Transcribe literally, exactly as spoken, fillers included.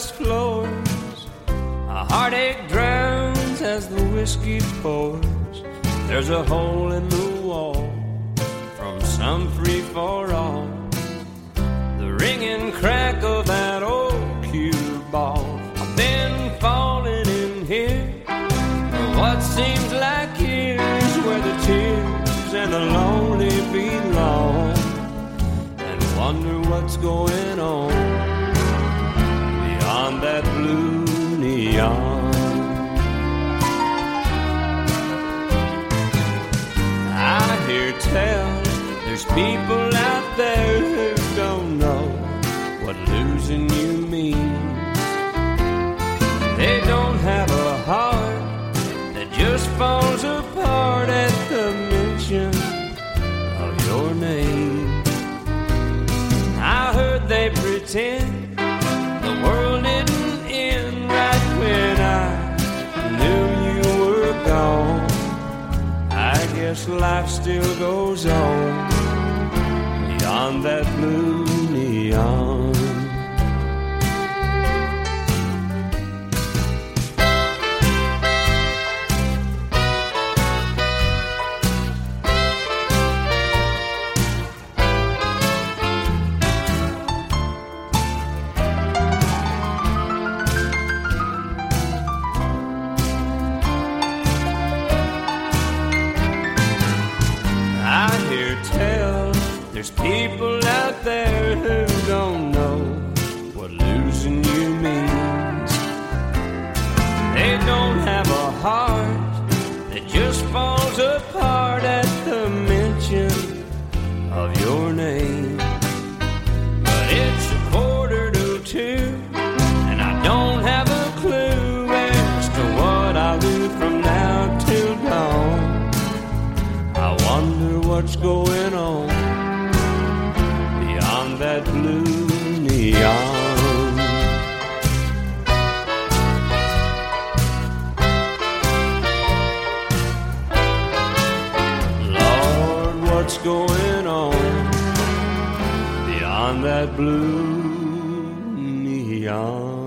glass floors. A heartache drowns as the whiskey pours. There's a hole in the wall from some free-for-all. The ringing crack of that old cue ball. I've been falling in here for what seems like years, where the tears and the lonely belong, and wonder what's going on beyond that blue neon. I hear tell there's people out there who don't know what losing you means. They don't have a heart that just falls apart at the mention of your name. I heard they pretend the world didn't end right when I knew you were gone. I guess life still goes on beyond that blue neon. There's people out there who don't know what losing you means. They don't have a heart that just falls apart at the mention of your name. But it's a quarter to two, and I don't have a clue as to what I'll do from now till dawn. I wonder what's going on beyond that blue neon. Lord, what's going on beyond that blue neon?